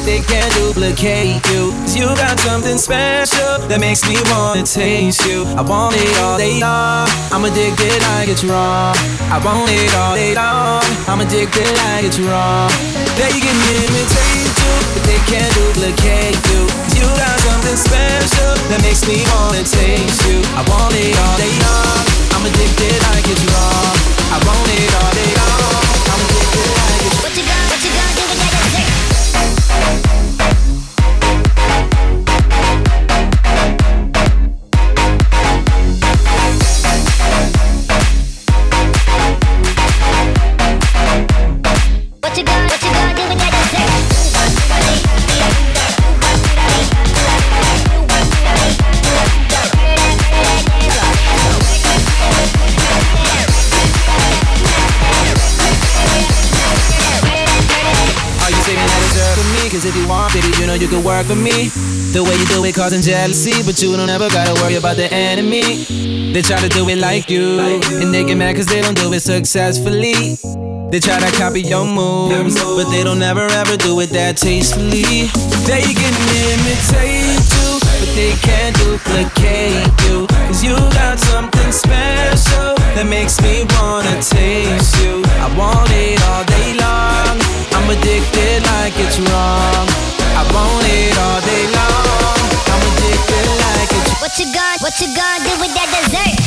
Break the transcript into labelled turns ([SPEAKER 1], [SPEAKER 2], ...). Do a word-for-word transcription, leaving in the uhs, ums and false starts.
[SPEAKER 1] they can't duplicate you. 'Cause you got something special that makes me wanna taste you. I want it all day long, I'm addicted like it's wrong. I want it all day long, I'm addicted like it's wrong. They can imitate you, but they can't duplicate you. 'Cause you got something special that makes me wanna taste you. I want it all day long, I'm addicted like it's wrong. I want it all day long, I'm addicted like it's wrong.
[SPEAKER 2] What you gonna, what you gonna do with that dessert? What you gonna, what you gonna do with that dessert?
[SPEAKER 1] Are you saying that it's up for me? 'Cause if you want, baby, you know you can work for me. The way you do it causing jealousy, but you don't ever gotta worry about the enemy. They try to do it like you, and they get mad 'cause they don't do it successfully. They try to copy your moves, but they don't ever ever do it that tastefully. They can imitate you, but they can't duplicate you. 'Cause you got something special that makes me wanna taste you. I want it all day long, I'm addicted like it's wrong. I want it all day long, I'm addicted like it's wrong.
[SPEAKER 2] What you gonna, what you gonna do with that dessert?